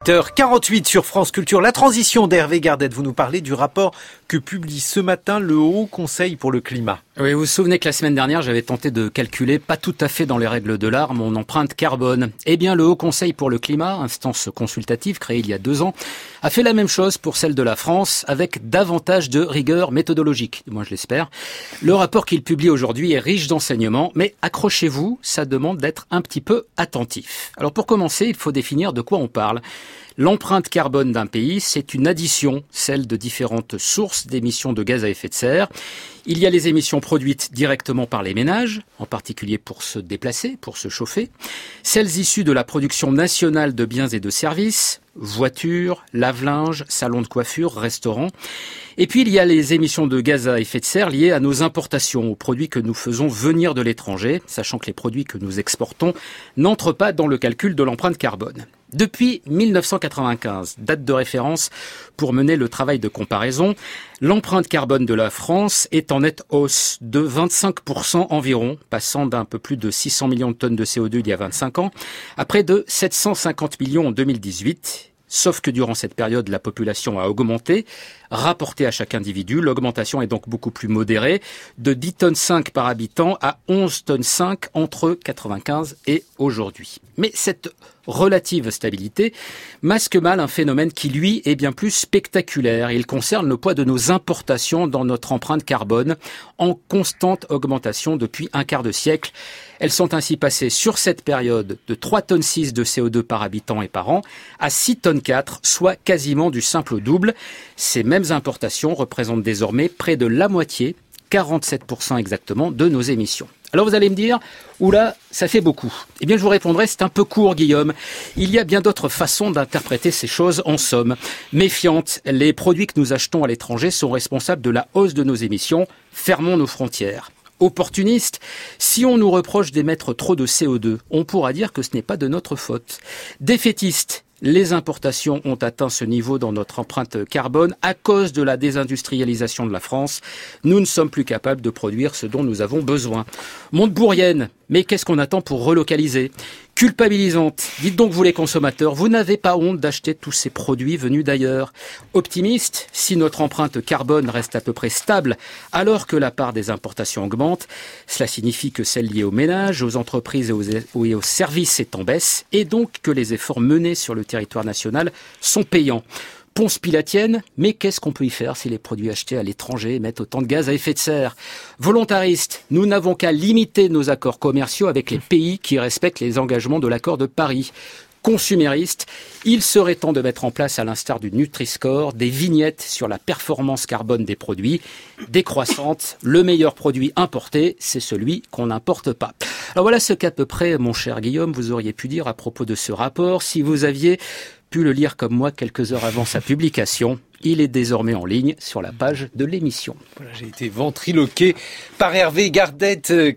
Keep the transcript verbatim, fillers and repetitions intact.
huit heures quarante-huit sur France Culture, la transition d'Hervé Gardette. Vous nous parlez du rapport que publie ce matin le Haut Conseil pour le climat. Oui, vous vous souvenez que la semaine dernière, j'avais tenté de calculer, pas tout à fait dans les règles de l'art, mon empreinte carbone. Eh bien, le Haut Conseil pour le climat, instance consultative créée il y a deux ans, a fait la même chose pour celle de la France, avec davantage de rigueur méthodologique, moi je l'espère. Le rapport qu'il publie aujourd'hui est riche d'enseignements, mais accrochez-vous, ça demande d'être un petit peu attentif. Alors pour commencer, il faut définir de quoi on parle. L'empreinte carbone d'un pays, c'est une addition, celle de différentes sources d'émissions de gaz à effet de serre. Il y a les émissions produites directement par les ménages, en particulier pour se déplacer, pour se chauffer. Celles issues de la production nationale de biens et de services, voitures, lave-linge, salons de coiffure, restaurants. Et puis il y a les émissions de gaz à effet de serre liées à nos importations, aux produits que nous faisons venir de l'étranger, sachant que les produits que nous exportons n'entrent pas dans le calcul de l'empreinte carbone. Depuis mille neuf cent quatre-vingt-quinze, date de référence pour mener le travail de comparaison, l'empreinte carbone de la France est en nette hausse de vingt-cinq pour cent environ, passant d'un peu plus de six cents millions de tonnes de C O deux il y a vingt-cinq ans à près de sept cent cinquante millions en deux mille dix-huit. Sauf que durant cette période, la population a augmenté. Rapportée à chaque individu, l'augmentation est donc beaucoup plus modérée, de dix tonnes cinq par habitant à onze tonnes cinq entre quatre-vingt-quinze et aujourd'hui. Mais cette relative stabilité masque mal un phénomène qui, lui, est bien plus spectaculaire. Il concerne le poids de nos importations dans notre empreinte carbone, en constante augmentation depuis un quart de siècle. Elles sont ainsi passées sur cette période de trois tonnes six de C O deux par habitant et par an à six tonnes quatre, soit quasiment du simple au double. Ces mêmes importations représentent désormais près de la moitié, quarante-sept pour cent exactement, de nos émissions. Alors vous allez me dire, oula, ça fait beaucoup. Eh bien je vous répondrai, c'est un peu court Guillaume. Il y a bien d'autres façons d'interpréter ces choses en somme. Méfiante, les produits que nous achetons à l'étranger sont responsables de la hausse de nos émissions. Fermons nos frontières. Opportuniste, si on nous reproche d'émettre trop de C O deux, on pourra dire que ce n'est pas de notre faute. Défaitiste, les importations ont atteint ce niveau dans notre empreinte carbone à cause de la désindustrialisation de la France. Nous ne sommes plus capables de produire ce dont nous avons besoin. Montebourrienne, mais qu'est-ce qu'on attend pour relocaliser ? Culpabilisante, dites donc vous les consommateurs, vous n'avez pas honte d'acheter tous ces produits venus d'ailleurs. Optimiste, si notre empreinte carbone reste à peu près stable alors que la part des importations augmente, cela signifie que celle liée aux ménages, aux entreprises et aux, et aux services est en baisse et donc que les efforts menés sur le territoire national sont payants. Ponce pilatienne, mais qu'est-ce qu'on peut y faire si les produits achetés à l'étranger émettent autant de gaz à effet de serre ? Volontariste, nous n'avons qu'à limiter nos accords commerciaux avec les pays qui respectent les engagements de l'accord de Paris. Consumériste, il serait temps de mettre en place, à l'instar du Nutri-Score, des vignettes sur la performance carbone des produits. Décroissante, le meilleur produit importé, c'est celui qu'on n'importe pas. Alors voilà ce qu'à peu près, mon cher Guillaume, vous auriez pu dire à propos de ce rapport si vous aviez pu le lire comme moi quelques heures avant sa publication. Il est désormais en ligne sur la page de l'émission. Voilà, j'ai été ventriloqué par Hervé Gardette.